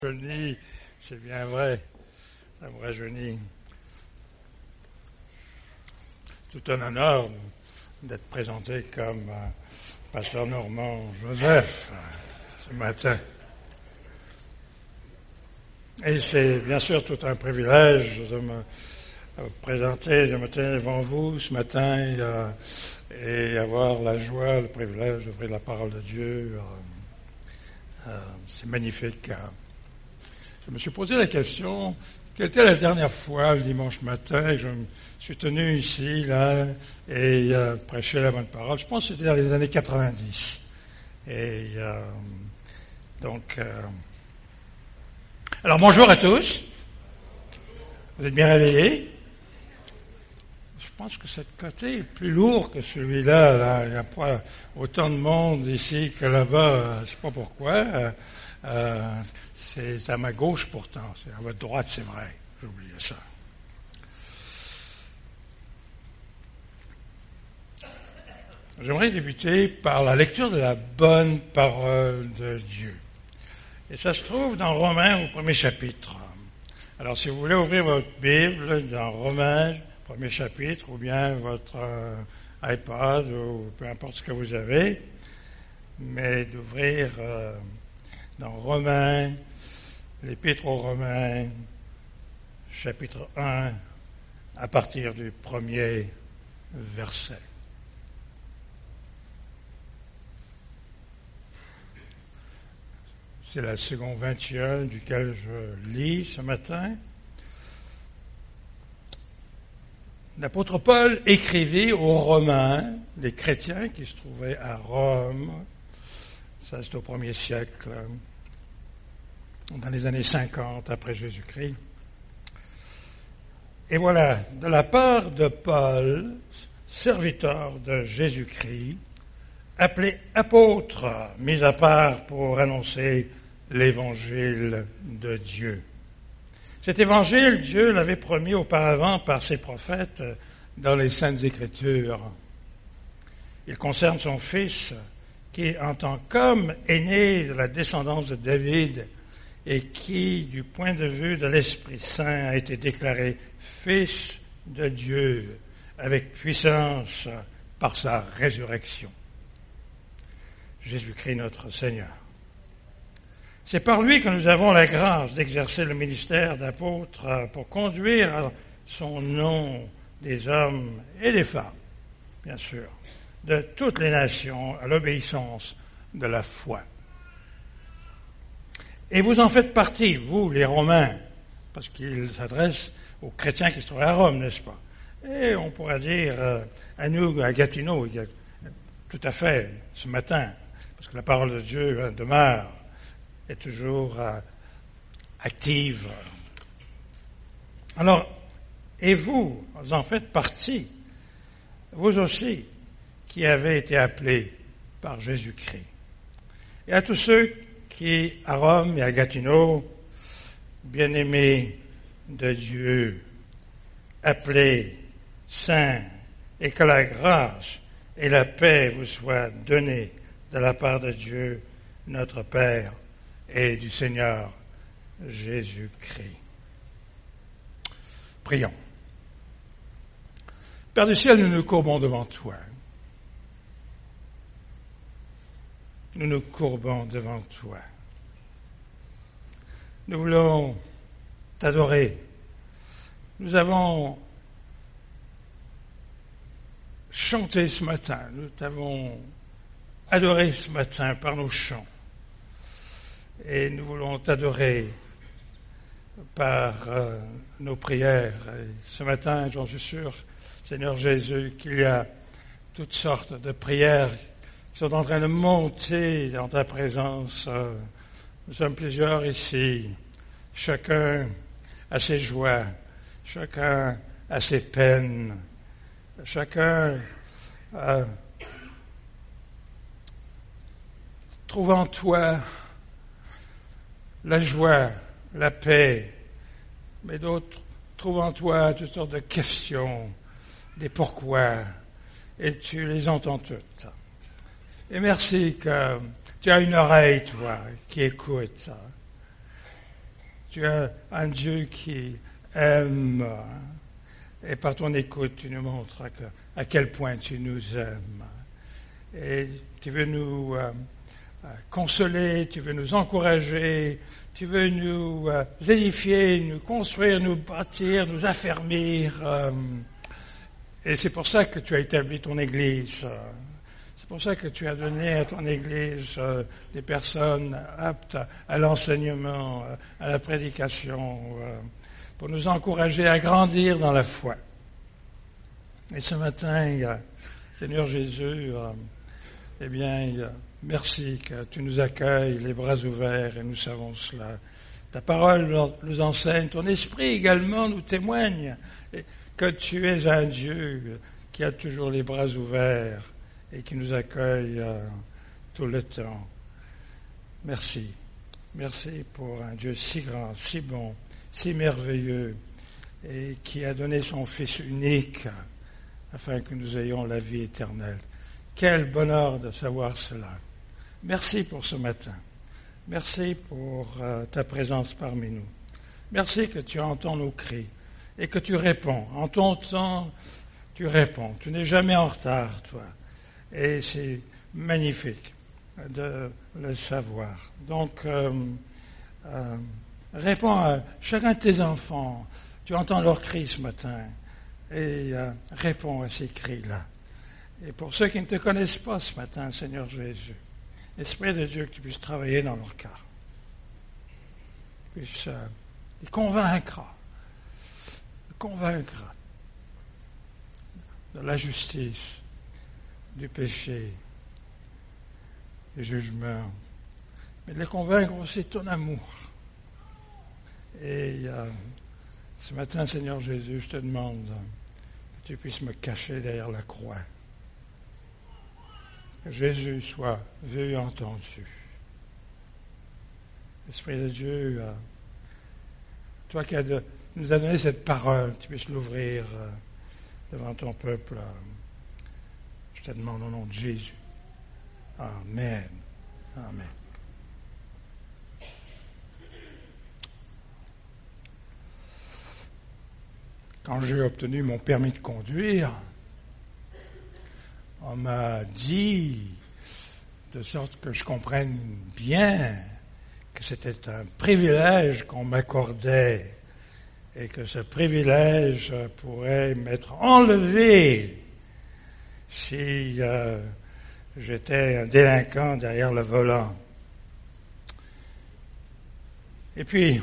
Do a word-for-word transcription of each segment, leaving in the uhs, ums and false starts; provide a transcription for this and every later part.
rajeunit, c'est bien vrai, ça me rajeunit. Tout un honneur d'être présenté comme euh, pasteur Normand Joseph euh, ce matin. Et c'est bien sûr tout un privilège de me euh, présenter, de me tenir devant vous ce matin euh, et avoir la joie, le privilège d'ouvrir la parole de Dieu. Euh, euh, c'est magnifique. Je me suis posé la question, quelle était la dernière fois, le dimanche matin, je me suis tenu ici, là, et euh, prêché la bonne parole. Je pense que c'était dans les années quatre-vingt-dix. Et euh, donc... Euh... Alors, bonjour à tous. Vous êtes bien réveillés? Je pense que ce côté est plus lourd que celui-là. Là. Il n'y a pas autant de monde ici que là-bas. Je ne sais pas pourquoi. Euh, euh, c'est à ma gauche pourtant. C'est à votre droite, c'est vrai. J'ai oublié ça. J'aimerais débuter par la lecture de la bonne parole de Dieu. Et ça se trouve dans Romains au premier chapitre. Alors si vous voulez ouvrir votre Bible dans Romains, premier chapitre, ou bien votre euh, iPad, ou peu importe ce que vous avez, mais d'ouvrir euh, dans Romains, l'Épître aux Romains, chapitre un, à partir du premier verset. C'est la seconde vingt et un duquel je lis ce matin. L'apôtre Paul écrivit aux Romains, des chrétiens qui se trouvaient à Rome, ça c'est au premier siècle, dans les années cinquante après Jésus-Christ. Et voilà, de la part de Paul, serviteur de Jésus-Christ, appelé apôtre, mis à part pour annoncer l'évangile de Dieu. Cet évangile, Dieu l'avait promis auparavant par ses prophètes dans les Saintes Écritures. Il concerne son Fils, qui, en tant qu'homme, est né de la descendance de David et qui, du point de vue de l'Esprit Saint, a été déclaré Fils de Dieu avec puissance par sa résurrection. Jésus-Christ notre Seigneur. C'est par lui que nous avons la grâce d'exercer le ministère d'apôtre pour conduire à son nom des hommes et des femmes, bien sûr, de toutes les nations à l'obéissance de la foi. Et vous en faites partie, vous, les Romains, parce qu'il s'adresse aux chrétiens qui se trouvent à Rome, n'est-ce pas? Et on pourrait dire à nous, à Gatineau, tout à fait, ce matin, parce que la parole de Dieu demeure, est toujours euh, active. Alors, et vous, vous en faites partie, vous aussi, qui avez été appelés par Jésus-Christ. Et à tous ceux qui, à Rome et à Gatineau, bien-aimés de Dieu, appelés saints, et que la grâce et la paix vous soient données de la part de Dieu, notre Père, et du Seigneur Jésus-Christ. Prions. Père du ciel, nous nous courbons devant toi. Nous nous courbons devant toi. Nous voulons t'adorer. Nous avons chanté ce matin. Nous t'avons adoré ce matin par nos chants. Et nous voulons t'adorer par euh, nos prières. Et ce matin, j'en suis sûr, Seigneur Jésus, qu'il y a toutes sortes de prières qui sont en train de monter dans ta présence. Nous sommes plusieurs ici. Chacun a ses joies. Chacun a ses peines. Chacun euh, trouve en toi la joie, la paix, mais d'autres trouvent en toi toutes sortes de questions, des pourquoi, et tu les entends toutes. Et merci que tu as une oreille, toi, qui écoute. Tu es un Dieu qui aime. Et par ton écoute, tu nous montres que, à quel point tu nous aimes. Et tu veux nous euh, consoler, tu veux nous encourager, tu veux nous euh, édifier, nous construire, nous bâtir, nous affermir. Euh, et c'est pour ça que tu as établi ton Église. C'est pour ça que tu as donné à ton Église euh, des personnes aptes à l'enseignement, à la prédication, euh, pour nous encourager à grandir dans la foi. Et ce matin, euh, Seigneur Jésus, euh, eh bien, euh, merci que tu nous accueilles les bras ouverts et nous savons cela. Ta parole nous enseigne, ton esprit également nous témoigne que tu es un Dieu qui a toujours les bras ouverts et qui nous accueille euh, tout le temps. Merci. Merci pour un Dieu si grand, si bon, si merveilleux et qui a donné son Fils unique afin que nous ayons la vie éternelle. Quel bonheur de savoir cela. Merci pour ce matin. Merci pour euh, ta présence parmi nous. Merci que tu entends nos cris et que tu réponds. En ton temps, tu réponds. Tu n'es jamais en retard, toi. Et c'est magnifique de le savoir. Donc, euh, euh, réponds à chacun de tes enfants. Tu entends leurs cris ce matin. Et euh, réponds à ces cris-là. Et pour ceux qui ne te connaissent pas ce matin, Seigneur Jésus, Esprit de Dieu, que tu puisses travailler dans leur cœur. Tu puisses euh, les convaincre, les convaincre de la justice, du péché, du jugement, mais de les convaincre aussi de ton amour. Et euh, ce matin, Seigneur Jésus, je te demande que tu puisses me cacher derrière la croix. Que Jésus soit vu et entendu. Esprit de Dieu, euh, toi qui as de, nous as donné cette parole, tu puisses l'ouvrir euh, devant ton peuple. Euh, je te demande au nom de Jésus. Amen. Amen. Quand j'ai obtenu mon permis de conduire, on m'a dit, de sorte que je comprenne bien, que c'était un privilège qu'on m'accordait et que ce privilège pourrait m'être enlevé si euh, j'étais un délinquant derrière le volant. Et puis,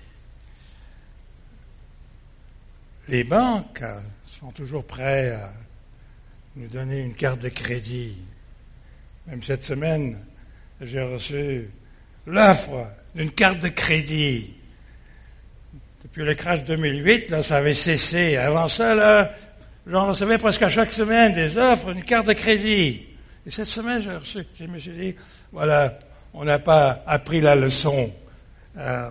les banques sont toujours prêtes à nous donner une carte de crédit. Même cette semaine, j'ai reçu l'offre d'une carte de crédit. Depuis le crash deux mille huit, là, ça avait cessé. Avant ça, là, j'en recevais presque à chaque semaine des offres, une carte de crédit. Et cette semaine, j'ai reçu, je me suis dit, voilà, on n'a pas appris la leçon. Euh,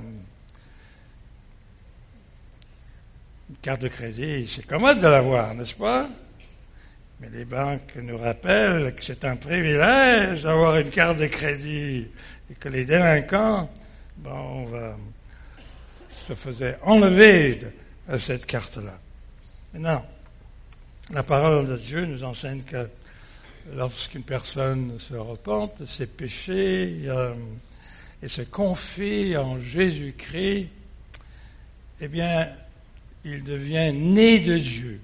une carte de crédit, c'est commode de l'avoir, n'est-ce pas? Mais les banques nous rappellent que c'est un privilège d'avoir une carte de crédit et que les délinquants, bon, va, se faisaient enlever de, de cette carte-là. Maintenant, la parole de Dieu nous enseigne que lorsqu'une personne se repente de ses péchés euh, et se confie en Jésus-Christ, eh bien, il devient né de Dieu.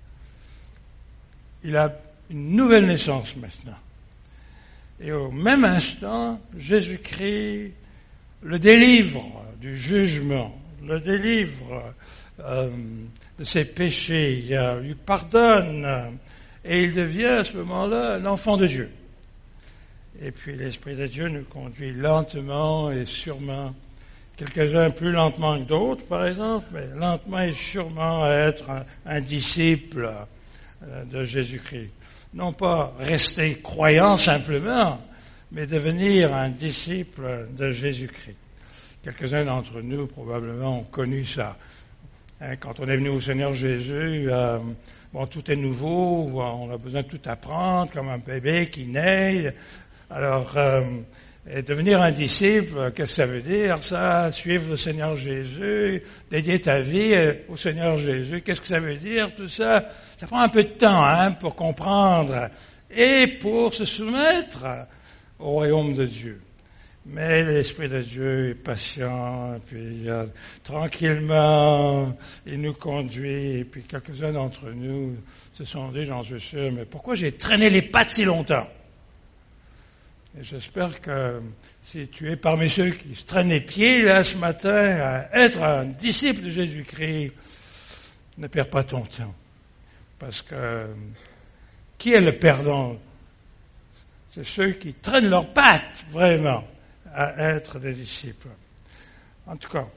Il a une nouvelle naissance maintenant. Et au même instant, Jésus-Christ le délivre du jugement, le délivre euh, de ses péchés, il lui pardonne, et il devient à ce moment-là un enfant de Dieu. Et puis l'Esprit de Dieu nous conduit lentement et sûrement, quelques-uns plus lentement que d'autres, par exemple, mais lentement et sûrement à être un, un disciple de Jésus-Christ. Non pas rester croyant simplement, mais devenir un disciple de Jésus-Christ. Quelques-uns d'entre nous, probablement, ont connu ça. Hein, quand on est venu au Seigneur Jésus, euh, bon, tout est nouveau, on a besoin de tout apprendre, comme un bébé qui naît. Alors, euh, Et devenir un disciple, qu'est-ce que ça veut dire, ça? Suivre le Seigneur Jésus, dédier ta vie au Seigneur Jésus, qu'est-ce que ça veut dire, tout ça? Ça prend un peu de temps, hein, pour comprendre et pour se soumettre au royaume de Dieu. Mais l'Esprit de Dieu est patient, et puis euh, tranquillement, il nous conduit, et puis quelques-uns d'entre nous se sont dit, j'en suis sûr, mais pourquoi j'ai traîné les pattes si longtemps? Et j'espère que si tu es parmi ceux qui se traînent les pieds, là, ce matin, à être un disciple de Jésus-Christ, ne perds pas ton temps. Parce que, qui est le perdant? C'est ceux qui traînent leurs pattes, vraiment, à être des disciples. En tout cas,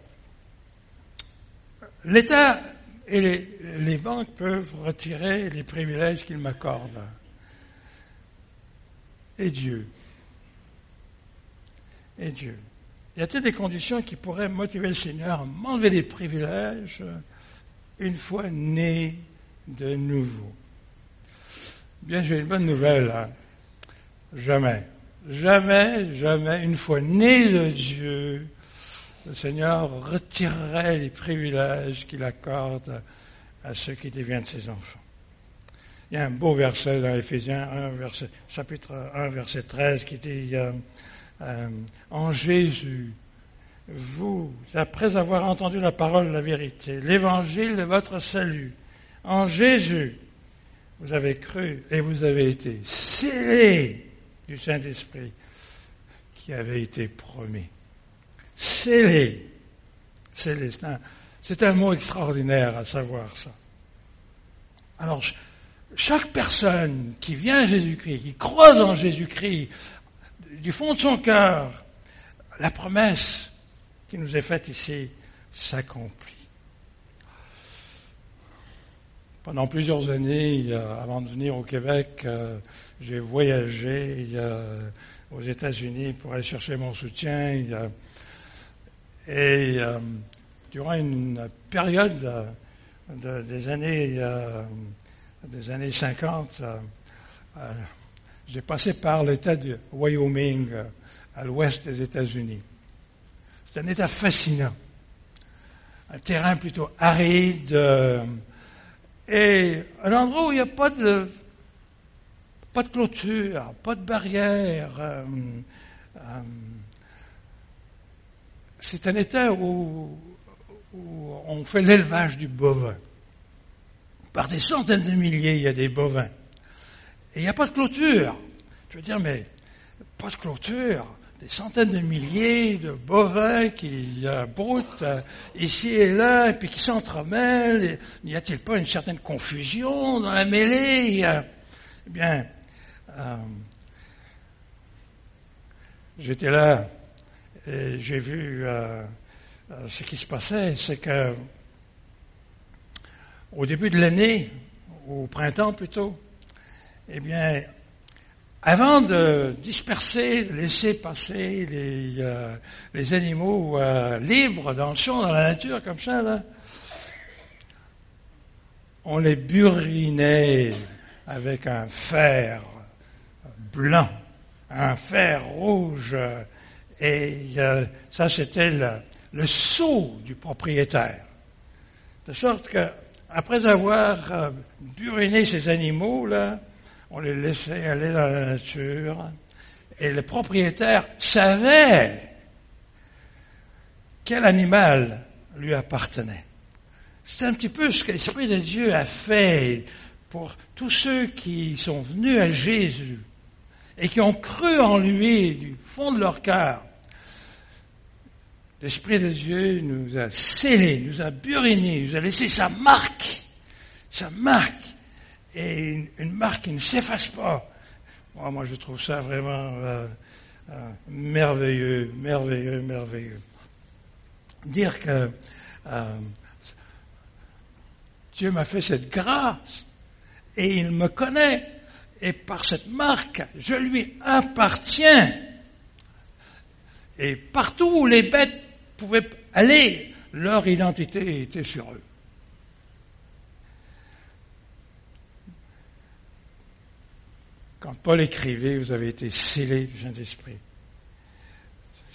l'État et les, les banques peuvent retirer les privilèges qu'ils m'accordent. Et Dieu? Et Dieu. Y a-t-il des conditions qui pourraient motiver le Seigneur à m'enlever les privilèges une fois né de nouveau? Bien, j'ai une bonne nouvelle. Hein? Jamais, jamais, jamais, une fois né de Dieu, le Seigneur retirerait les privilèges qu'il accorde à ceux qui deviennent ses enfants. Il y a un beau verset dans Éphésiens un, verset, chapitre un, verset treize, qui dit euh, euh, « En Jésus, vous, après avoir entendu la parole de la vérité, l'évangile de votre salut, en Jésus, vous avez cru et vous avez été scellés du Saint-Esprit qui avait été promis. » Scellés. Scellés. C'est un, c'est un mot extraordinaire à savoir ça. Alors, chaque personne qui vient à Jésus-Christ, qui croise en Jésus-Christ, du fond de son cœur, la promesse qui nous est faite ici s'accomplit. Pendant plusieurs années, avant de venir au Québec, j'ai voyagé aux États-Unis pour aller chercher mon soutien. Et durant une période de, des années des années cinquante, j'ai passé par l'État du Wyoming, à l'ouest des États-Unis. C'est un État fascinant, un terrain plutôt aride, et un endroit où il n'y a pas de, pas de clôture, pas de barrière. Euh, euh, c'est un État où, où on fait l'élevage du bovin. Par des centaines de milliers, il y a des bovins. Et il n'y a pas de clôture. Je veux dire, mais pas de clôture. Des centaines de milliers de bovins qui euh, broutent euh, ici et là, et puis qui s'entremêlent. N'y a-t-il pas une certaine confusion dans la mêlée? euh, Eh bien, euh, j'étais là et j'ai vu euh, euh, ce qui se passait. C'est que au début de l'année, au printemps plutôt, eh bien, avant de disperser, de laisser passer les, euh, les animaux euh, libres dans le champ, dans la nature, comme ça, là, on les burinait avec un fer blanc, un fer rouge, et euh, ça c'était le, le sceau du propriétaire. De sorte que, après avoir euh, buriné ces animaux, là, on les laissait aller dans la nature, et le propriétaire savait quel animal lui appartenait. C'est un petit peu ce que l'Esprit de Dieu a fait pour tous ceux qui sont venus à Jésus et qui ont cru en lui du fond de leur cœur. L'Esprit de Dieu nous a scellés, nous a burinés, nous a laissé sa marque, sa marque. Et une, une marque qui ne s'efface pas. Moi, moi, je trouve ça vraiment euh, euh, merveilleux, merveilleux, merveilleux. Dire que euh, Dieu m'a fait cette grâce et il me connaît. Et par cette marque, je lui appartiens. Et partout où les bêtes pouvaient aller, leur identité était sur eux. Quand Paul écrivait, vous avez été scellés du Saint-Esprit.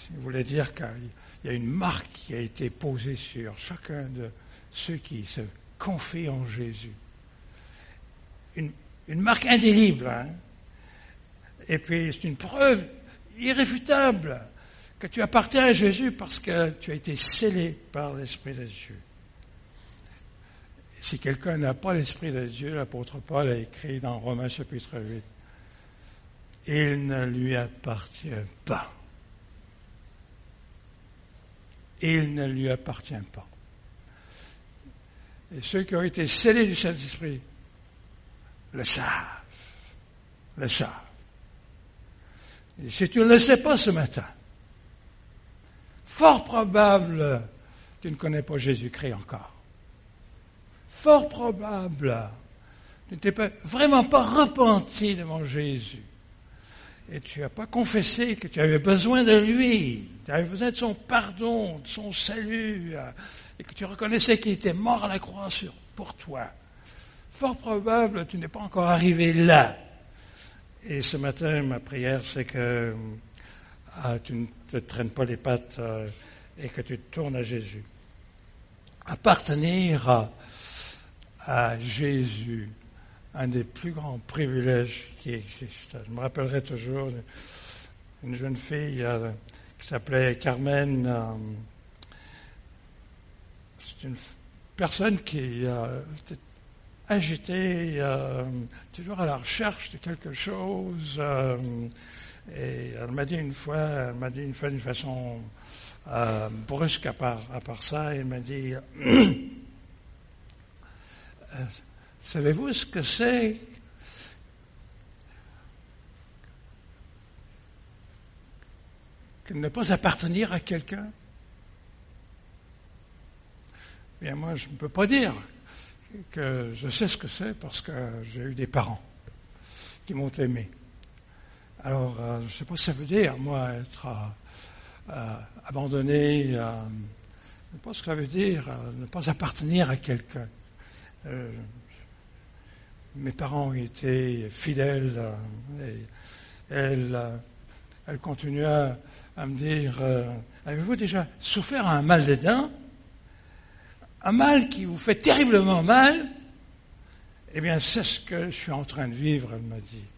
il voulait dire qu'il y a une marque qui a été posée sur chacun de ceux qui se confient en Jésus. Une, une marque indélébile, hein? Et puis c'est une preuve irréfutable que tu appartiens à Jésus parce que tu as été scellé par l'Esprit de Dieu. Si quelqu'un n'a pas l'Esprit de Dieu, l'apôtre Paul a écrit dans Romains chapitre huit, il ne lui appartient pas. Il ne lui appartient pas. Et ceux qui ont été scellés du Saint-Esprit le savent, le savent. Et si tu ne le sais pas ce matin, fort probable que tu ne connais pas Jésus-Christ encore. Fort probable que tu ne t'es pas, vraiment pas repenti devant Jésus. Et tu n'as pas confessé que tu avais besoin de lui, tu avais besoin de son pardon, de son salut, et que tu reconnaissais qu'il était mort à la croix pour toi. Fort probable que tu n'es pas encore arrivé là. Et ce matin, ma prière, c'est que ah, tu ne te traînes pas les pattes euh, et que tu te tournes à Jésus. Appartenir à, à Jésus, un des plus grands privilèges qui existent. Je me rappellerai toujours une jeune fille euh, qui s'appelait Carmen. Euh, c'est une personne qui euh, était agitée, euh, toujours à la recherche de quelque chose. Euh, et elle m'a dit une fois, elle m'a dit une fois d'une façon euh, brusque à part, à part ça, elle m'a dit euh, savez-vous ce que c'est que de ne pas appartenir à quelqu'un? Bien, moi, je ne peux pas dire que je sais ce que c'est parce que j'ai eu des parents qui m'ont aimé. Alors, euh, je ne sais pas ce que ça veut dire, moi, être euh, euh, abandonné, euh, je ne sais pas ce que ça veut dire, euh, ne pas appartenir à quelqu'un. Euh, mes parents étaient fidèles, euh, et elles, euh, elles continuaient à, à me dire, euh, avez-vous déjà souffert un mal des dents? Un mal qui vous fait terriblement mal? Eh bien, c'est ce que je suis en train de vivre, elle m'a dit.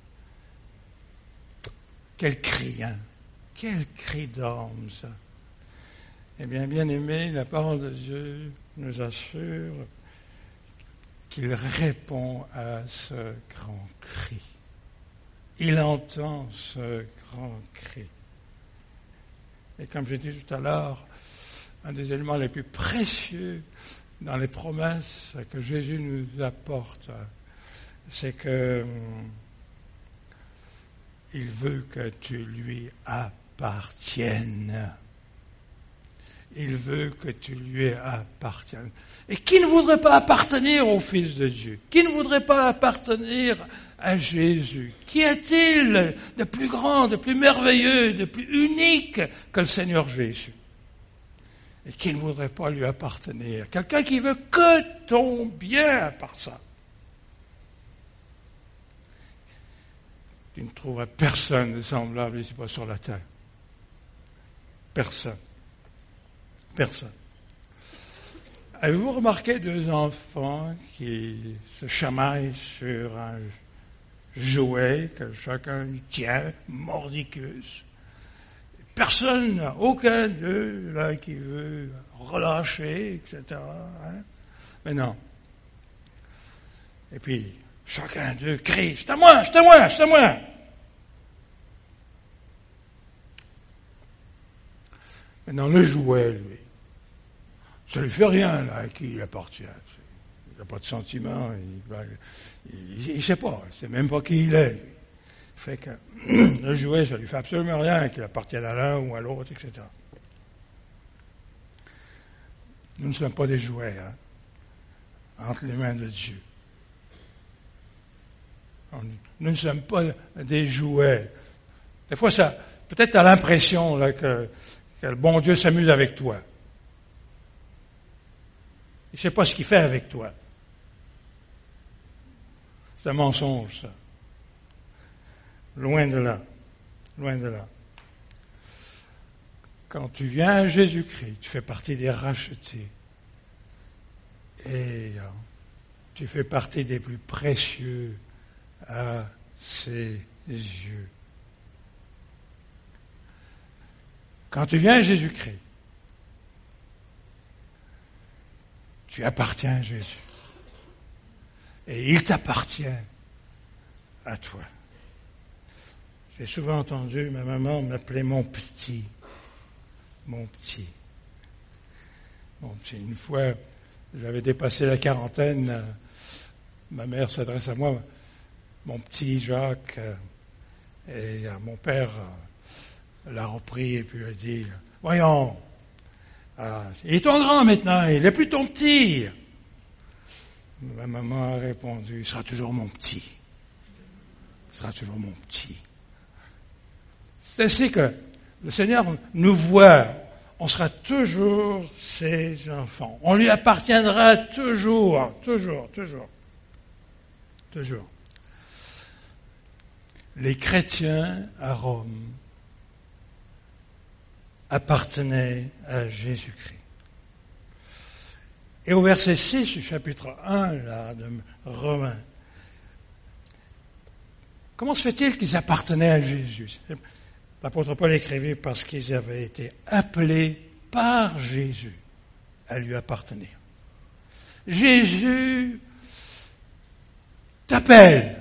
Quel cri, hein? Quel cri d'âme, ça. Eh bien, bien aimé, la parole de Dieu nous assure qu'il répond à ce grand cri. Il entend ce grand cri. Et comme j'ai dit tout à l'heure, un des éléments les plus précieux dans les promesses que Jésus nous apporte, c'est que il veut que tu lui appartiennes. Il veut que tu lui appartiennes. Et qui ne voudrait pas appartenir au Fils de Dieu? Qui ne voudrait pas appartenir à Jésus? Qui est-il de plus grand, de plus merveilleux, de plus unique que le Seigneur Jésus? Et qui ne voudrait pas lui appartenir? Quelqu'un qui veut que ton bien à part ça. Tu ne trouveras personne de semblable ici pas sur la terre. Personne. Personne. Avez-vous remarqué deux enfants qui se chamaillent sur un jouet que chacun tient, mordicus? Personne, aucun d'eux là qui veut relâcher, et cetera. Hein? Mais non. Et puis, chacun d'eux crie, c'est à moi, c'est à moi, c'est à moi. Maintenant, le jouet, lui, ça lui fait rien, là, à qui il appartient. Il n'a pas de sentiment, il ne sait pas, il ne sait même pas qui il est, lui. Fait que le jouet, ça lui fait absolument rien, qu'il appartienne à l'un ou à l'autre, et cetera. Nous ne sommes pas des jouets, hein, entre les mains de Dieu. Nous ne sommes pas des jouets. Des fois, ça, peut-être tu as l'impression là, que, que le bon Dieu s'amuse avec toi. Il ne sait pas ce qu'il fait avec toi. C'est un mensonge, ça. Loin de là. Loin de là. Quand tu viens à Jésus-Christ, tu fais partie des rachetés. Et euh, tu fais partie des plus précieux à ses yeux. Quand tu viens à Jésus-Christ, tu appartiens à Jésus. Et il t'appartient à toi. J'ai souvent entendu ma maman m'appeler mon petit. Mon petit. Mon petit. Une fois, j'avais dépassé la quarantaine, euh, ma mère s'adresse à moi, mon petit Jacques, euh, et euh, mon père euh, l'a repris et puis lui a dit, voyons, euh, il est ton grand maintenant, il n'est plus ton petit. Ma maman a répondu, il sera toujours mon petit. Il sera toujours mon petit. C'est ainsi que le Seigneur nous voit, on sera toujours ses enfants. On lui appartiendra toujours, toujours, toujours, toujours. Les chrétiens à Rome appartenaient à Jésus-Christ. Et au verset six du chapitre un là, de Romains, comment se fait-il qu'ils appartenaient à Jésus? L'apôtre Paul écrivait parce qu'ils avaient été appelés par Jésus à lui appartenir. Jésus t'appelle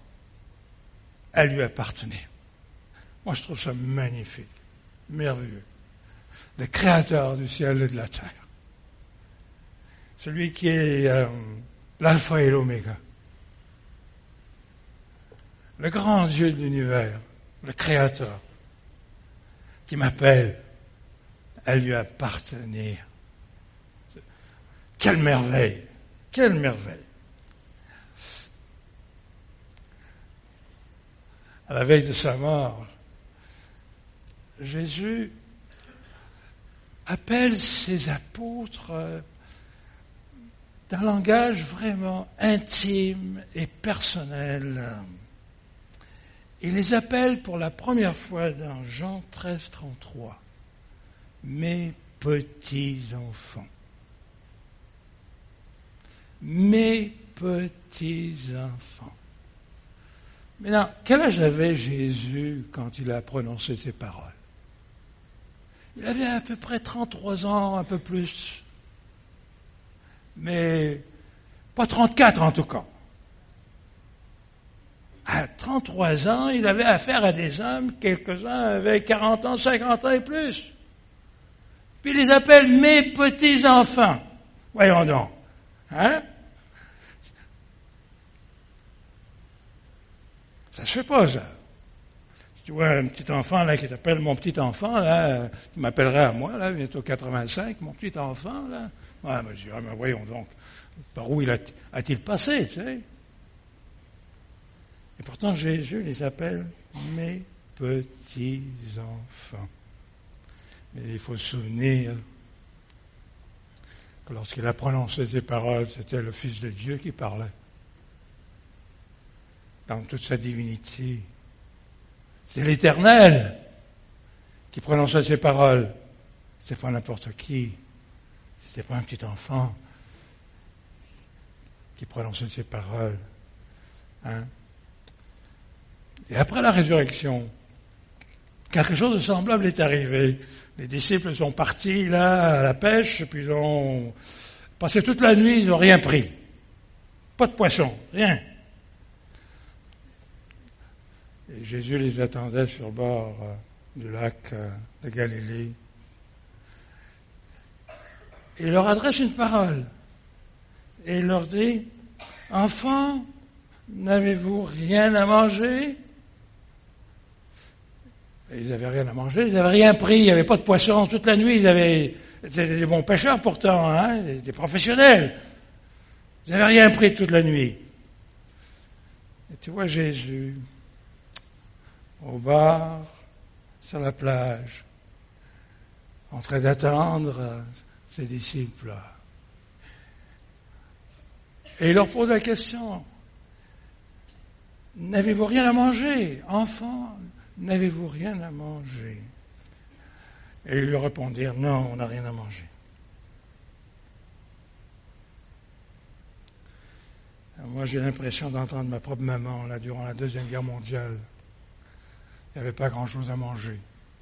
à lui appartenir. Moi, je trouve ça magnifique, merveilleux. Le Créateur du ciel et de la terre. Celui qui est euh, l'alpha et l'oméga. Le grand Dieu de l'univers, le Créateur, qui m'appelle à lui appartenir. Quelle merveille! Quelle merveille! À la veille de sa mort, Jésus appelle ses apôtres d'un langage vraiment intime et personnel. Il les appelle pour la première fois dans Jean treize, trente-trois. Mes petits-enfants. Mes petits-enfants. Maintenant, quel âge avait Jésus quand il a prononcé ces paroles? Il avait à peu près trente-trois ans, un peu plus. Mais pas trente-quatre en tout cas. À trente-trois ans, il avait affaire à des hommes, quelques-uns avaient quarante ans, cinquante ans et plus. Puis il les appelle mes petits-enfants. Voyons donc. Hein? Ça se fait pas, ça. Si tu vois un petit enfant là qui t'appelle mon petit enfant, là, qui m'appellerait à moi, là, bientôt quatre-vingt-cinq, mon petit enfant, là. Ouais, mais je dirais, mais voyons donc, par où il a, a-t-il passé, tu sais? Et pourtant, Jésus les appelle mes petits-enfants. Mais il faut se souvenir que lorsqu'il a prononcé ces paroles, c'était le Fils de Dieu qui parlait. Dans toute sa divinité. C'est l'Éternel qui prononçait ces paroles. C'était pas n'importe qui. C'était pas un petit enfant qui prononçait ces paroles. Hein? Et après la résurrection, quelque chose de semblable est arrivé. Les disciples sont partis là à la pêche, puis ils ont passé toute la nuit, ils n'ont rien pris. Pas de poisson, rien. Et Jésus les attendait sur le bord euh, du lac euh, de Galilée. Et il leur adresse une parole. Et il leur dit, « Enfants, n'avez-vous rien à manger ?» Ils n'avaient rien à manger, ils n'avaient rien pris, il n'y avait pas de poisson toute la nuit, ils avaient, c'était des bons pêcheurs pourtant, hein, des professionnels. Ils n'avaient rien pris toute la nuit. Et tu vois Jésus, au bar, sur la plage, en train d'attendre ses disciples. Et il leur pose la question, « N'avez-vous rien à manger, enfants ? N'avez-vous rien à manger ?» Et ils lui répondirent, non, on n'a rien à manger. Moi, j'ai l'impression d'entendre ma propre maman, là, durant la Deuxième Guerre mondiale. Il n'y avait pas grand-chose à manger.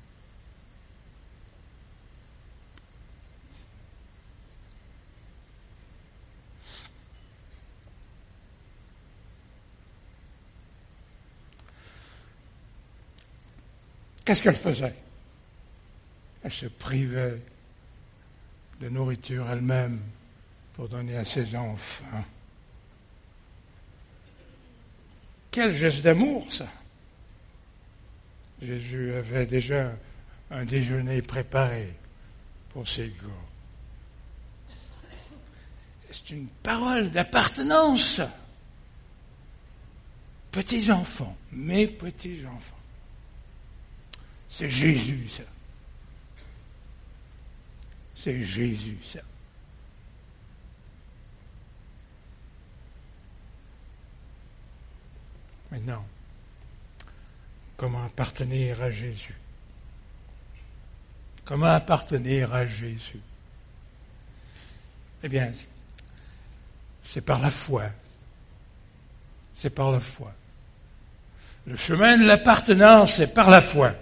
Qu'est-ce qu'elle faisait? Elle se privait de nourriture elle-même pour donner à ses enfants. Quel geste d'amour, ça! Jésus avait déjà un déjeuner préparé pour ses gars. C'est une parole d'appartenance. Petits enfants, mes petits enfants. C'est Jésus, ça. C'est Jésus, ça. Maintenant, comment appartenir à Jésus? Comment appartenir à Jésus? Eh bien, c'est par la foi. C'est par la foi. Le chemin de l'appartenance, c'est par la foi.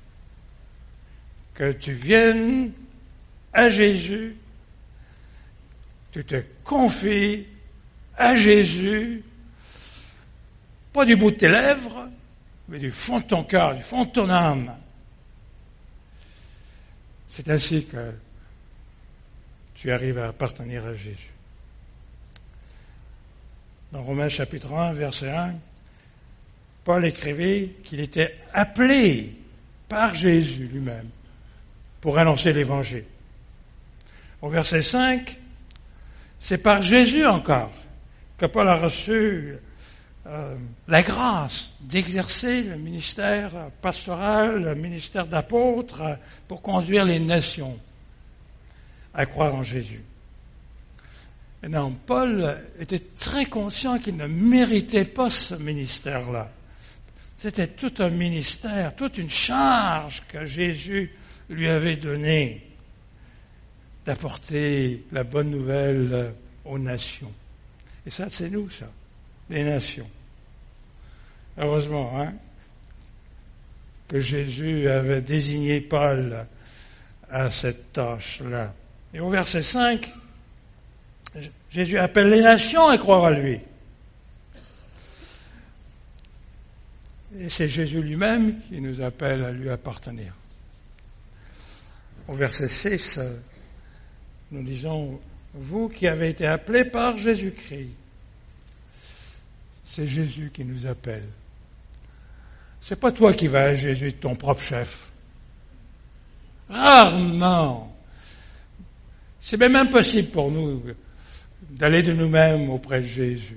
Que tu viennes à Jésus, tu te confies à Jésus, pas du bout de tes lèvres, mais du fond de ton cœur, du fond de ton âme. C'est ainsi que tu arrives à appartenir à Jésus. Dans Romains chapitre un, verset un, Paul écrivait qu'il était appelé par Jésus lui-même pour annoncer l'Évangile. Au verset cinq, c'est par Jésus encore que Paul a reçu euh, la grâce d'exercer le ministère pastoral, le ministère d'apôtre, pour conduire les nations à croire en Jésus. Et non, Paul était très conscient qu'il ne méritait pas ce ministère-là. C'était tout un ministère, toute une charge que Jésus lui avait donnée d'apporter la bonne nouvelle aux nations. Et ça, c'est nous, ça, les nations. Heureusement, hein, que Jésus avait désigné Paul à cette tâche-là. Et au verset cinq, Jésus appelle les nations à croire à lui. Et c'est Jésus lui-même qui nous appelle à lui appartenir. Au verset six, nous disons, vous qui avez été appelés par Jésus-Christ, c'est Jésus qui nous appelle. C'est pas toi qui vas à Jésus, ton propre chef. Rarement. C'est même impossible pour nous d'aller de nous-mêmes auprès de Jésus.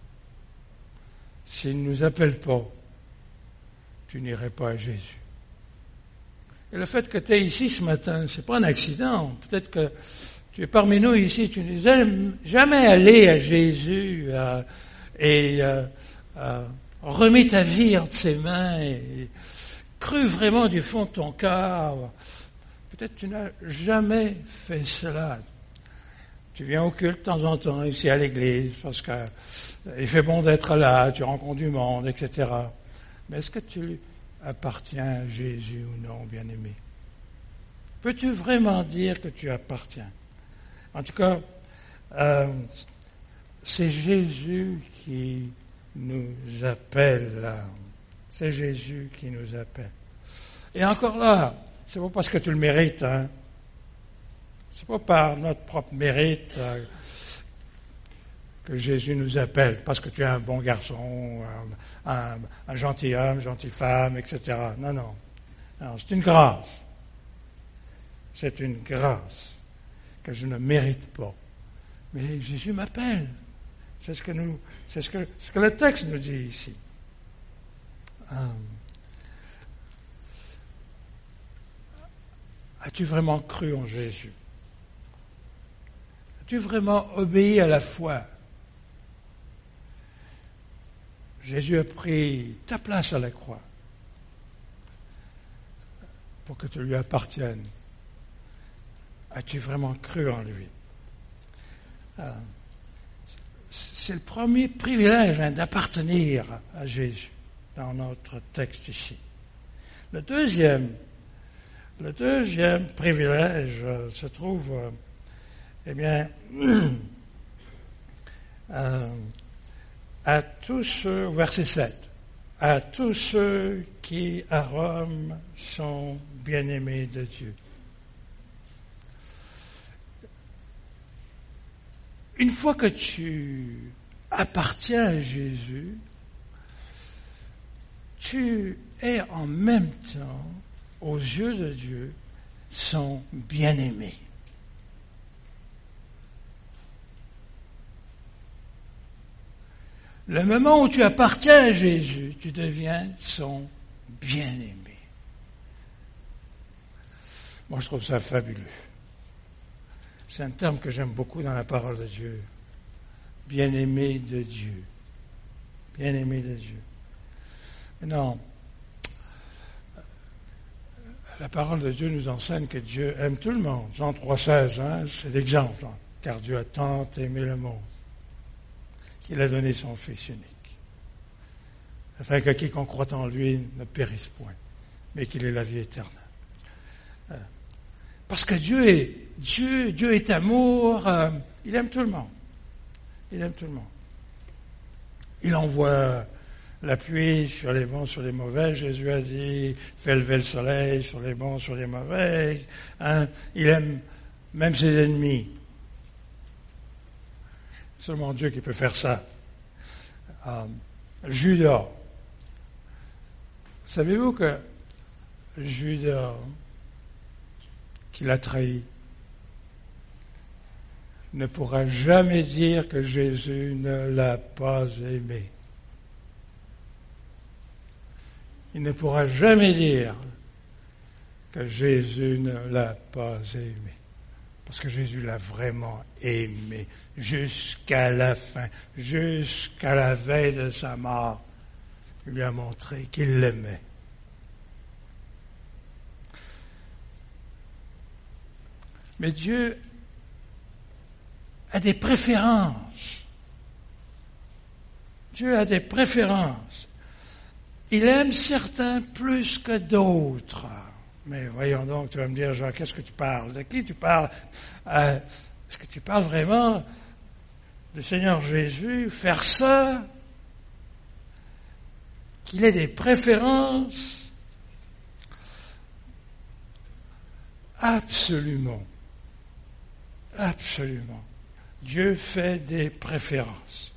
S'il ne nous appelle pas, tu n'irais pas à Jésus. Et le fait que tu es ici ce matin, c'est pas un accident. Peut-être que tu es parmi nous ici, tu n'es jamais allé à Jésus euh, et euh, euh, remis ta vie entre ses mains et cru vraiment du fond de ton cœur. Peut-être que tu n'as jamais fait cela. Tu viens au culte de temps en temps ici à l'église parce qu'il fait bon d'être là, tu rencontres du monde, et cetera. Mais est-ce que tu appartiens à Jésus ou non, bien-aimé? Peux-tu vraiment dire que tu appartiens? En tout cas, euh, c'est Jésus qui nous appelle là. C'est Jésus qui nous appelle. Et encore là, c'est pas parce que tu le mérites, hein. C'est pas par notre propre mérite euh, que Jésus nous appelle, parce que tu es un bon garçon, un, un, un gentil homme, gentille femme, et cetera. Non, non. Non, c'est une grâce. C'est une grâce que je ne mérite pas. Mais Jésus m'appelle. C'est ce que nous, c'est ce que, ce que le texte nous dit ici. Hum. As-tu vraiment cru en Jésus? As-tu vraiment obéi à la foi? Jésus a pris ta place à la croix pour que tu lui appartiennes As-tu vraiment cru en lui? Euh, c'est le premier privilège hein, d'appartenir à Jésus dans notre texte ici. Le deuxième, le deuxième privilège euh, se trouve, euh, eh bien, euh, à tous ceux, verset sept, à tous ceux qui à Rome sont bien-aimés de Dieu. Une fois que tu appartiens à Jésus, tu es en même temps, aux yeux de Dieu, son bien-aimé. Le moment où tu appartiens à Jésus, tu deviens son bien-aimé. Moi, je trouve ça fabuleux. C'est un terme que j'aime beaucoup dans la parole de Dieu. Bien-aimé de Dieu. Bien-aimé de Dieu. Non. La parole de Dieu nous enseigne que Dieu aime tout le monde. Jean trois seize, hein, c'est l'exemple. Hein, car Dieu a tant aimé le monde qu'il a donné son Fils unique, afin que quiconque croit en lui ne périsse point, mais qu'il ait la vie éternelle. Parce que Dieu est Dieu, Dieu est amour, euh, il aime tout le monde. Il aime tout le monde. Il envoie la pluie sur les bons, sur les mauvais. Jésus a dit, fait lever le soleil sur les bons, sur les mauvais. Hein? Il aime même ses ennemis. C'est seulement Dieu qui peut faire ça. Euh, Judas. Savez-vous que Judas, qui l'a trahi, ne pourra jamais dire que Jésus ne l'a pas aimé. Il ne pourra jamais dire que Jésus ne l'a pas aimé. Parce que Jésus l'a vraiment aimé jusqu'à la fin, jusqu'à la veille de sa mort. Il lui a montré qu'il l'aimait. Mais Dieu a des préférences. Dieu a des préférences. Il aime certains plus que d'autres. Mais voyons donc, tu vas me dire, Jean, qu'est-ce que tu parles? De qui tu parles? Euh, est-ce que tu parles vraiment du Seigneur Jésus? Faire ça? Qu'il ait des préférences? Absolument. Absolument. Dieu fait des préférences.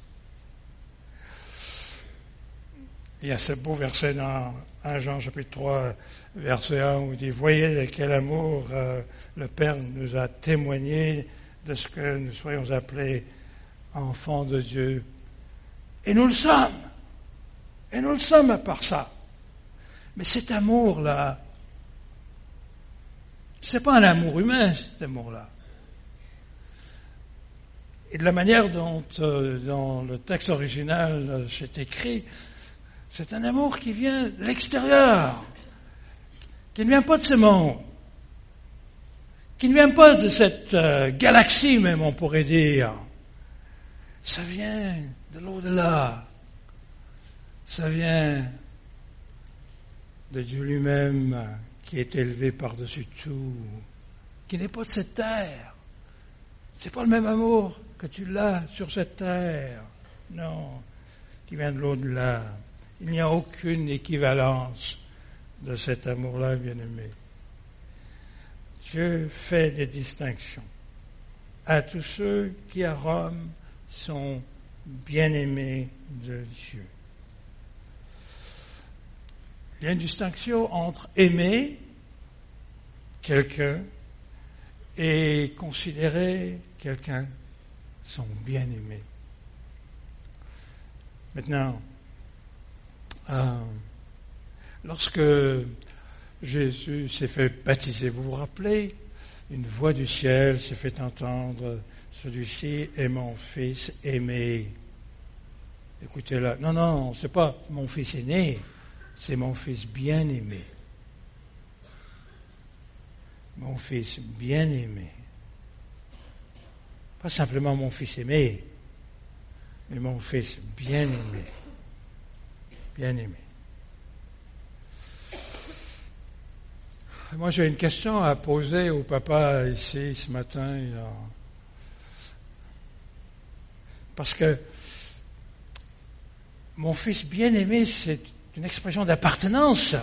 Il y a ce beau verset dans premier Jean chapitre trois, verset un, où il dit « Voyez de quel amour euh, le Père nous a témoigné de ce que nous soyons appelés enfants de Dieu. » Et nous le sommes. Et nous le sommes à part ça. Mais cet amour-là, c'est pas un amour humain, cet amour-là. Et de la manière dont, euh, dans le texte original, euh, c'est écrit, c'est un amour qui vient de l'extérieur, qui ne vient pas de ce monde, qui ne vient pas de cette euh, galaxie même, on pourrait dire. Ça vient de l'au-delà. Ça vient de Dieu lui-même, qui est élevé par-dessus tout, qui n'est pas de cette terre. C'est pas le même amour que tu l'as sur cette terre. Non, qui vient de l'au-delà. Il n'y a aucune équivalence de cet amour-là, bien-aimé. Dieu fait des distinctions à tous ceux qui, à Rome, sont bien-aimés de Dieu. Il y a une distinction entre aimer quelqu'un et considérer quelqu'un son bien-aimé. Maintenant, euh, lorsque Jésus s'est fait baptiser, vous vous rappelez, une voix du ciel s'est fait entendre, celui-ci est mon fils aimé. Écoutez-le. Non, non, c'est pas mon fils aîné, c'est mon fils bien-aimé. Mon fils bien-aimé. Pas simplement mon fils aimé, mais mon fils bien-aimé. Bien-aimé. Moi, j'ai une question à poser au papa ici ce matin. Parce que mon fils bien-aimé, c'est une expression d'appartenance.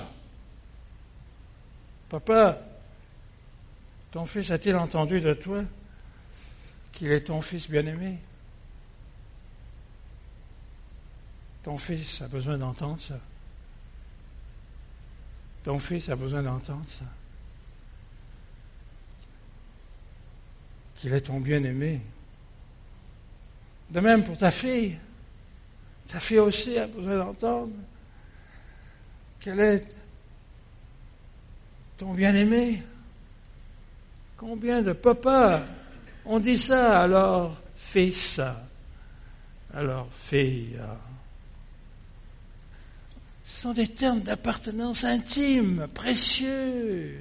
Papa, ton fils a-t-il entendu de toi qu'il est ton fils bien-aimé? Ton fils a besoin d'entendre ça. Ton fils a besoin d'entendre ça. Qu'il est ton bien-aimé. De même pour ta fille. Ta fille aussi a besoin d'entendre qu'elle est ton bien-aimé. Combien de papas ont dit ça à leur fils, à leur fille? Ce sont des termes d'appartenance intime, précieux.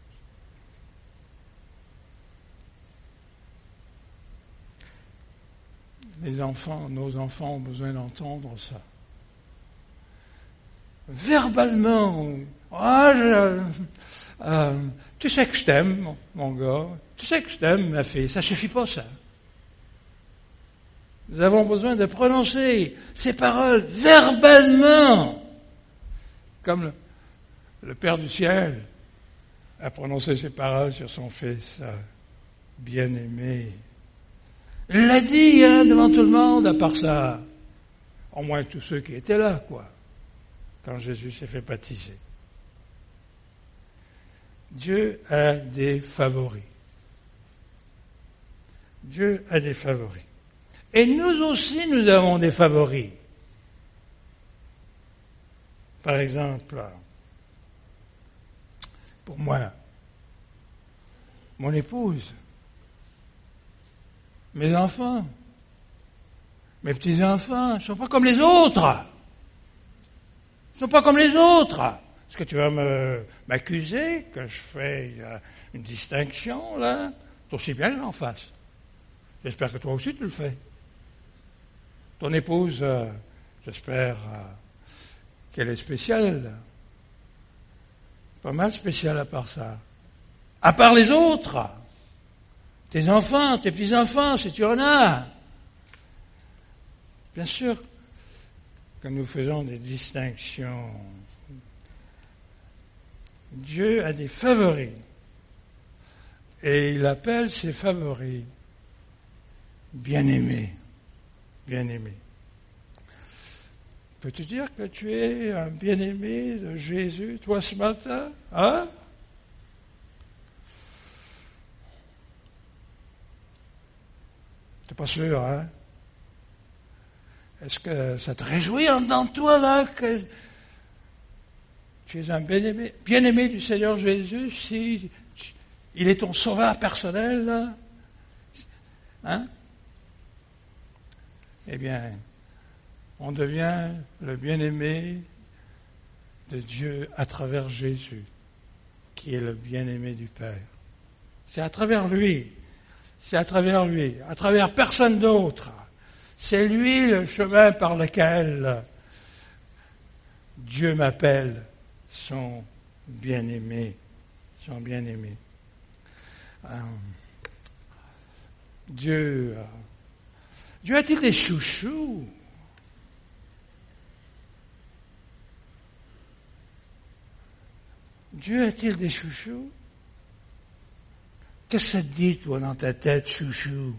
Les enfants, nos enfants ont besoin d'entendre ça. Verbalement. Ah, je, euh, tu sais que je t'aime, mon, mon gars. Tu sais que je t'aime, ma fille. Ça suffit pas, ça. Nous avons besoin de prononcer ces paroles verbalement. Comme le, le Père du ciel a prononcé ces paroles sur son fils bien-aimé. Il l'a dit hein, devant tout le monde, à part ça. Au moins tous ceux qui étaient là, quoi, quand Jésus s'est fait baptiser. Dieu a des favoris. Dieu a des favoris. Et nous aussi, nous avons des favoris. Par exemple, pour moi, mon épouse, mes enfants, mes petits-enfants, ils ne sont pas comme les autres. Ils ne sont pas comme les autres. Est-ce que tu vas me, m'accuser que je fais une distinction, là? C'est aussi bien que j'en fasse. J'espère que toi aussi tu le fais. Ton épouse, euh, j'espère euh, qu'elle est spéciale. Pas mal spéciale à part ça. À part les autres. Tes enfants, tes petits-enfants, si tu en as. Bien sûr que nous faisons des distinctions. Dieu a des favoris. Et il appelle ses favoris bien-aimés. Bien-aimés. Peux-tu dire que tu es un bien-aimé de Jésus, toi, ce matin? Hein? T'es pas sûr, hein? Est-ce que ça te réjouit en dedans de toi, là, que tu es un bien-aimé, bien-aimé du Seigneur Jésus, si tu, il est ton sauveur personnel, là? Hein? Eh bien, on devient le bien-aimé de Dieu à travers Jésus, qui est le bien-aimé du Père. C'est à travers lui, c'est à travers lui, à travers personne d'autre. C'est lui le chemin par lequel Dieu m'appelle son bien-aimé, son bien-aimé. Euh, Dieu, euh, Dieu a-t-il des chouchous? Dieu a-t-il des chouchous? Qu'est-ce que ça te dit, toi, dans ta tête, chouchou?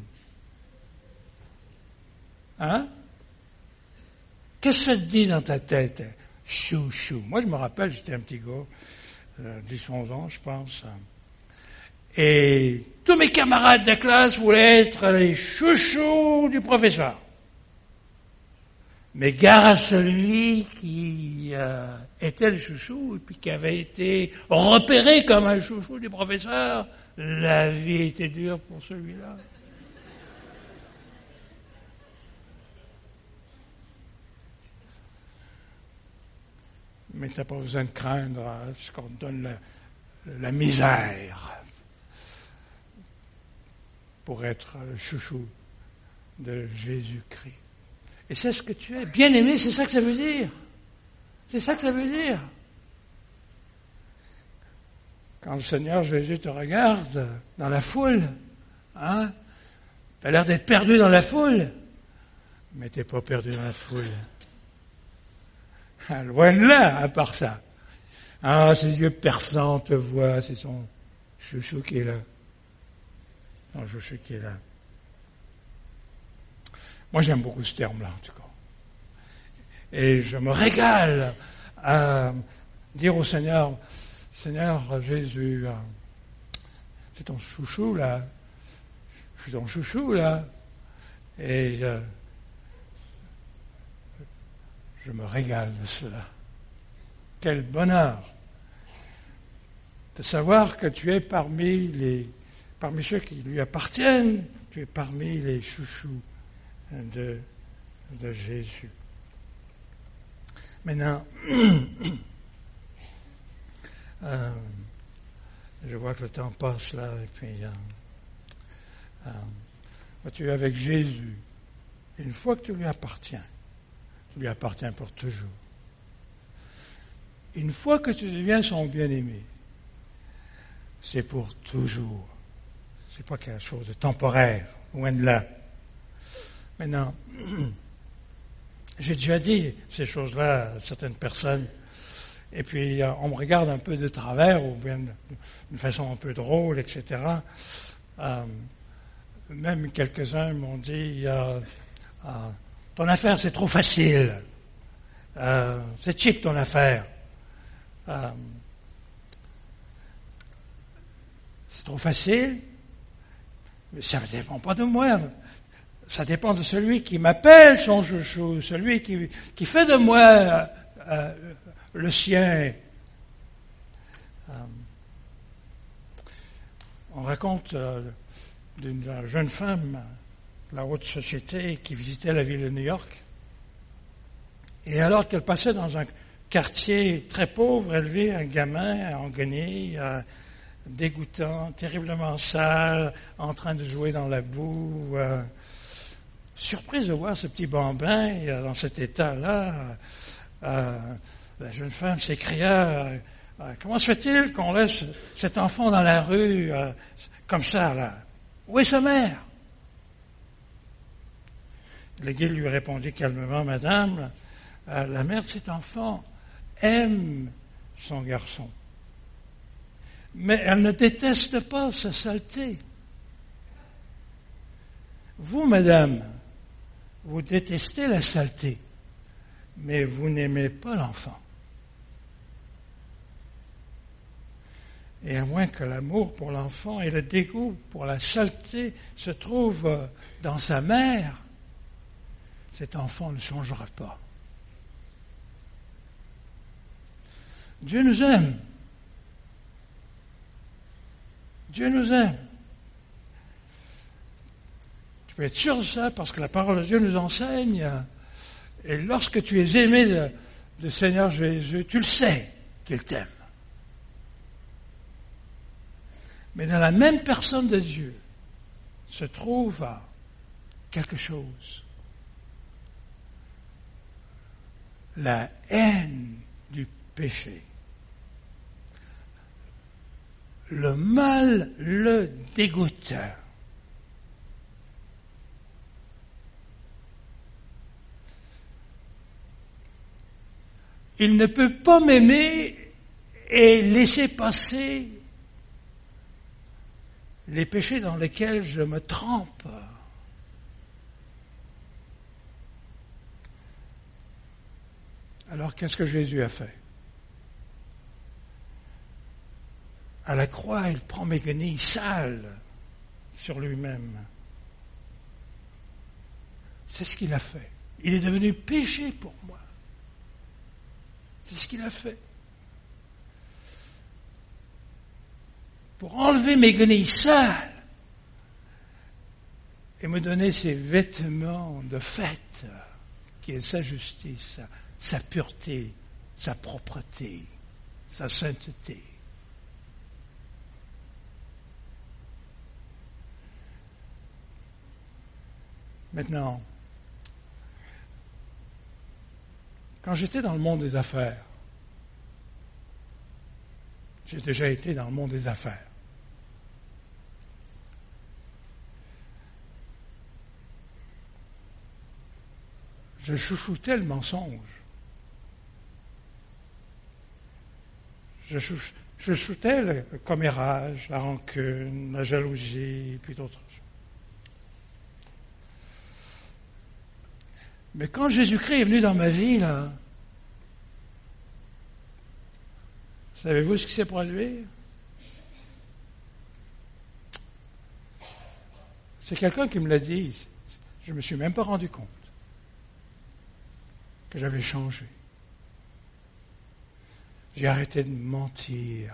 Hein? Qu'est-ce que ça te dit dans ta tête, chouchou? Moi, je me rappelle, j'étais un petit gars, euh, dix onze ans, je pense. Et tous mes camarades de classe voulaient être les chouchous du professeur. Mais gare à celui qui euh, était le chouchou et puis qui avait été repéré comme un chouchou du professeur, la vie était dure pour celui-là. Mais tu n'as pas besoin de craindre hein, ce qu'on te donne la, la misère. pour être le chouchou de Jésus-Christ. Et c'est ce que tu es. Bien-aimé, c'est ça que ça veut dire. C'est ça que ça veut dire. Quand le Seigneur Jésus te regarde dans la foule, hein, tu as l'air d'être perdu dans la foule, mais tu n'es pas perdu dans la foule. Ah, loin de là, à part ça. Ah, ses yeux perçants te voient, c'est son chouchou qui est là. Son chouchou qui est là. Moi, j'aime beaucoup ce terme-là, en tout cas. Et je me régale à dire au Seigneur, Seigneur Jésus, c'est ton chouchou, là. Je suis ton chouchou, là. Et je, je me régale de cela. Quel bonheur de savoir que tu es parmi les, parmi ceux qui lui appartiennent, tu es parmi les chouchous de, de Jésus. Maintenant, euh, je vois que le temps passe là, et puis euh, euh, tu es avec Jésus. Et une fois que tu lui appartiens, tu lui appartiens pour toujours. Une fois que tu deviens son bien-aimé, c'est pour toujours. C'est pas quelque chose de temporaire, loin de là. Maintenant, j'ai déjà dit ces choses-là à certaines personnes, et puis on me regarde un peu de travers, ou bien d'une façon un peu drôle, et cetera. Euh, même quelques-uns m'ont dit euh, euh, ton affaire c'est trop facile, euh, c'est cheap ton affaire, euh, c'est trop facile, mais ça ne dépend pas de moi. Ça dépend de celui qui m'appelle son chouchou, celui qui, qui fait de moi euh, euh, le sien. Euh, on raconte euh, d'une jeune femme de la haute société qui visitait la ville de New York. Et alors qu'elle passait dans un quartier très pauvre, elle vit un gamin en guenille, euh, dégoûtant, terriblement sale, en train de jouer dans la boue. Euh, surprise de voir ce petit bambin euh, dans cet état-là, euh, la jeune femme s'écria euh, euh, comment se fait-il qu'on laisse cet enfant dans la rue euh, comme ça, là? Où est sa mère? Le guide lui répondit calmement, Madame, euh, la mère de cet enfant aime son garçon, mais elle ne déteste pas sa saleté. Vous, Madame, vous détestez la saleté, mais vous n'aimez pas l'enfant. Et à moins que l'amour pour l'enfant et le dégoût pour la saleté se trouvent dans sa mère, cet enfant ne changera pas. Dieu nous aime. Dieu nous aime. Tu peux être sûr de ça parce que la parole de Dieu nous enseigne. Et lorsque tu es aimé de, de Seigneur Jésus, tu le sais qu'il t'aime. Mais dans la même personne de Dieu se trouve quelque chose. La haine du péché. Le mal le dégoûte. Il ne peut pas m'aimer et laisser passer les péchés dans lesquels je me trempe. Alors qu'est-ce que Jésus a fait? À la croix, il prend mes guenilles sales sur lui-même. C'est ce qu'il a fait. Il est devenu péché pour moi. C'est ce qu'il a fait. Pour enlever mes guenilles sales et me donner ses vêtements de fête, qui est sa justice, sa, sa pureté, sa propreté, sa sainteté. Maintenant, quand j'étais dans le monde des affaires, j'ai déjà été dans le monde des affaires. Je chouchoutais le mensonge. Je chouchoutais Je chouchoutais le commérage, la rancune, la jalousie, puis d'autres choses. Mais quand Jésus-Christ est venu dans ma vie, là, savez-vous ce qui s'est produit? C'est quelqu'un qui me l'a dit. Je ne me suis même pas rendu compte que j'avais changé. J'ai arrêté de mentir.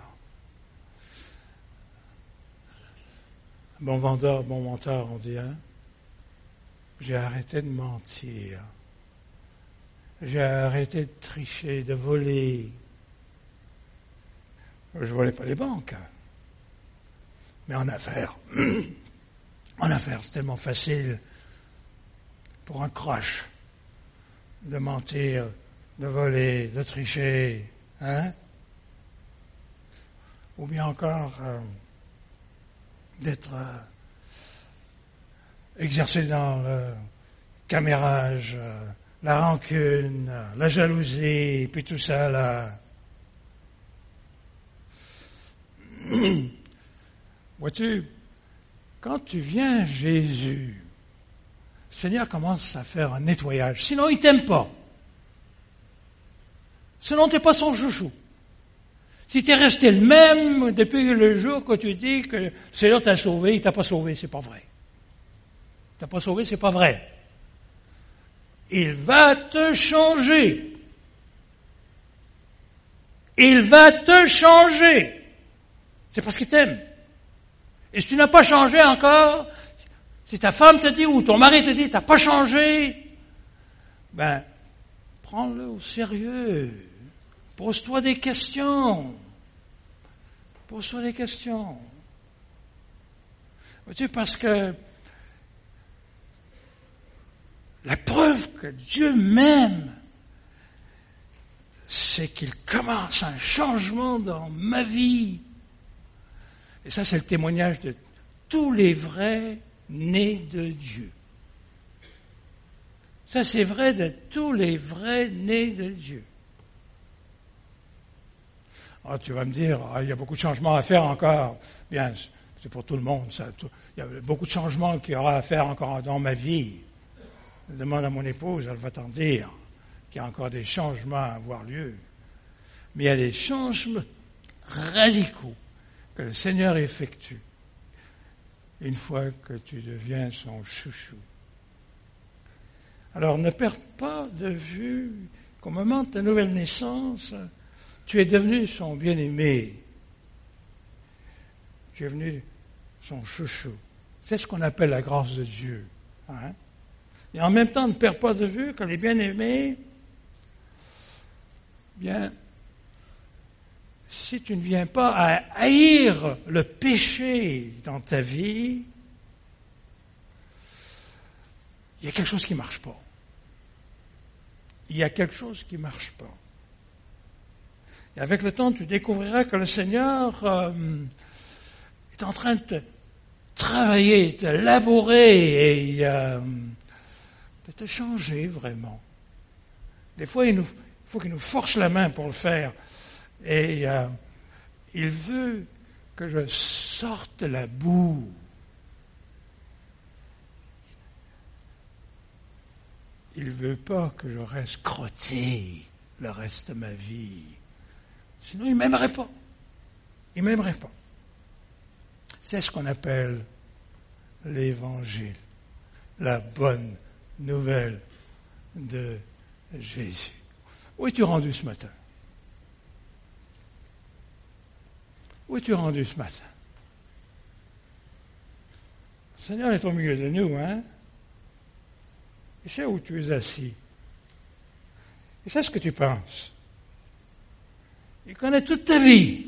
Bon vendeur, bon menteur, on dit, hein? J'ai arrêté de mentir. J'ai arrêté de tricher, de voler. Je ne volais pas les banques. Hein. Mais en affaires, en affaires, c'est tellement facile pour un croche de mentir, de voler, de tricher. Hein? Ou bien encore euh, d'être euh, exercé dans le camérage, euh, la rancune, euh, la jalousie, puis tout ça là. Vois-tu, quand tu viens à Jésus, le Seigneur commence à faire un nettoyage. Sinon, il t'aime pas. Sinon, tu n'es pas son chouchou. Si tu es resté le même depuis le jour que tu dis que le Seigneur t'a sauvé, il t'a pas sauvé, c'est pas vrai. Il t'a pas sauvé, c'est pas vrai. Il va te changer. Il va te changer. C'est parce qu'il t'aime. Et si tu n'as pas changé encore, si ta femme te dit ou ton mari te dit, t'as pas changé, ben, prends-le au sérieux. Pose-toi des questions. Pose-toi des questions. Vois-tu, parce que la preuve que Dieu m'aime, c'est qu'il commence un changement dans ma vie. Et ça, c'est le témoignage de tous les vrais nés de Dieu. Ça, c'est vrai de tous les vrais nés de Dieu. Ah, tu vas me dire, ah, il y a beaucoup de changements à faire encore. Bien, c'est pour tout le monde. Ça. Il y a beaucoup de changements qu'il y aura à faire encore dans ma vie. Je demande à mon épouse, elle va t'en dire qu'il y a encore des changements à avoir lieu. Mais il y a des changements radicaux que le Seigneur effectue une fois que tu deviens son chouchou. Alors ne perds pas de vue qu'au moment de ta nouvelle naissance, tu es devenu son bien-aimé. Tu es devenu son chouchou. C'est ce qu'on appelle la grâce de Dieu. Hein? Et en même temps, ne perds pas de vue que les bien-aimés, bien, si tu ne viens pas à haïr le péché dans ta vie, il y a quelque chose qui ne marche pas. Il y a quelque chose qui ne marche pas. Et avec le temps, tu découvriras que le Seigneur euh, est en train de te travailler, de te labourer et euh, de te changer vraiment. Des fois, il, nous, il faut qu'il nous force la main pour le faire. Et euh, il veut que je sorte la boue. Il ne veut pas que je reste crotté le reste de ma vie. Sinon, il ne m'aimerait pas. Il ne m'aimerait pas. C'est ce qu'on appelle l'Évangile, la bonne nouvelle de Jésus. Où es-tu rendu ce matin? Où es-tu rendu ce matin? Le Seigneur est au milieu de nous, hein? Il sait où tu es assis. Il sait ce que tu penses. Il connaît toute ta vie.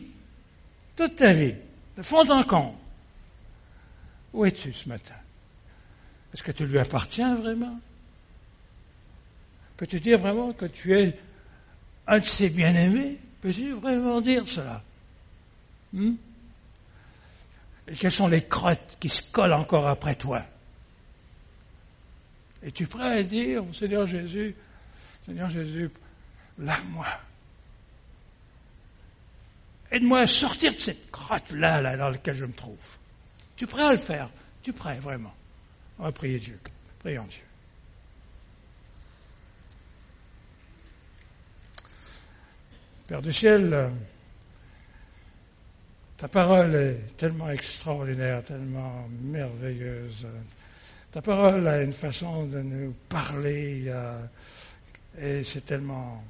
Toute ta vie. De fond en comble. Où es-tu ce matin? Est-ce que tu lui appartiens vraiment? Peux-tu dire vraiment que tu es un de ses bien-aimés? Peux-tu vraiment dire cela? Hmm? Et quelles sont les crottes qui se collent encore après toi? Es-tu prêt à dire, Seigneur Jésus, Seigneur Jésus, lave-moi. Aide-moi à sortir de cette crotte-là, là, dans laquelle je me trouve. Tu es prêt à le faire? Tu es prêt, vraiment? On va prier Dieu. Prions Dieu. Père du ciel, ta parole est tellement extraordinaire, tellement merveilleuse. Ta parole a une façon de nous parler euh, et c'est tellement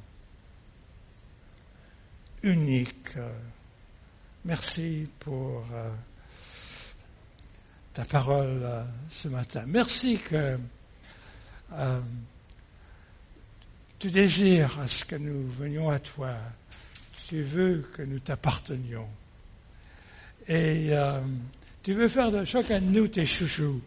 unique. Merci pour euh, ta parole euh, ce matin. Merci que euh, tu désires à ce que nous venions à toi. Tu veux que nous t'appartenions. Et euh, tu veux faire de chacun de nous tes chouchous.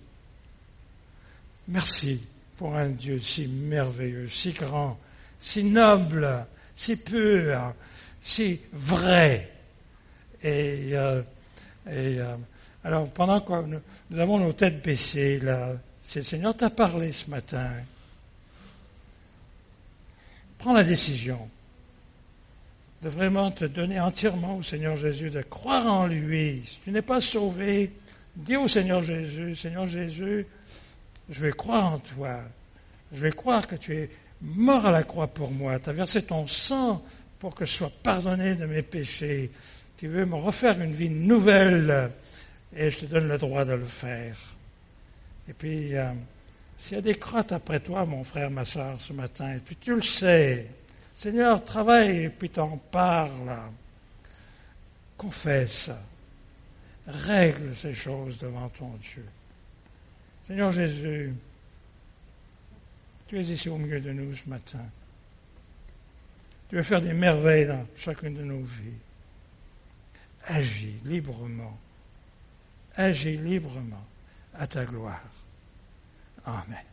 Merci pour un Dieu si merveilleux, si grand, si noble, si pur, si vrai. Et, euh, et euh, alors, pendant que nous, nous avons nos têtes baissées, là, c'est le Seigneur t'a parlé ce matin. Prends la décision de vraiment te donner entièrement au Seigneur Jésus, de croire en lui. Si tu n'es pas sauvé, dis au Seigneur Jésus, Seigneur Jésus, je vais croire en toi. Je vais croire que tu es mort à la croix pour moi. Tu as versé ton sang pour que je sois pardonné de mes péchés. Tu veux me refaire une vie nouvelle et je te donne le droit de le faire. Et puis, euh, s'il y a des crottes après toi, mon frère, ma soeur, ce matin, et puis tu le sais, Seigneur, travaille et puis t'en parle. Confesse. Règle ces choses devant ton Dieu. Seigneur Jésus, tu es ici au milieu de nous ce matin. Tu veux faire des merveilles dans chacune de nos vies. Agis librement. Agis librement à ta gloire. Amen.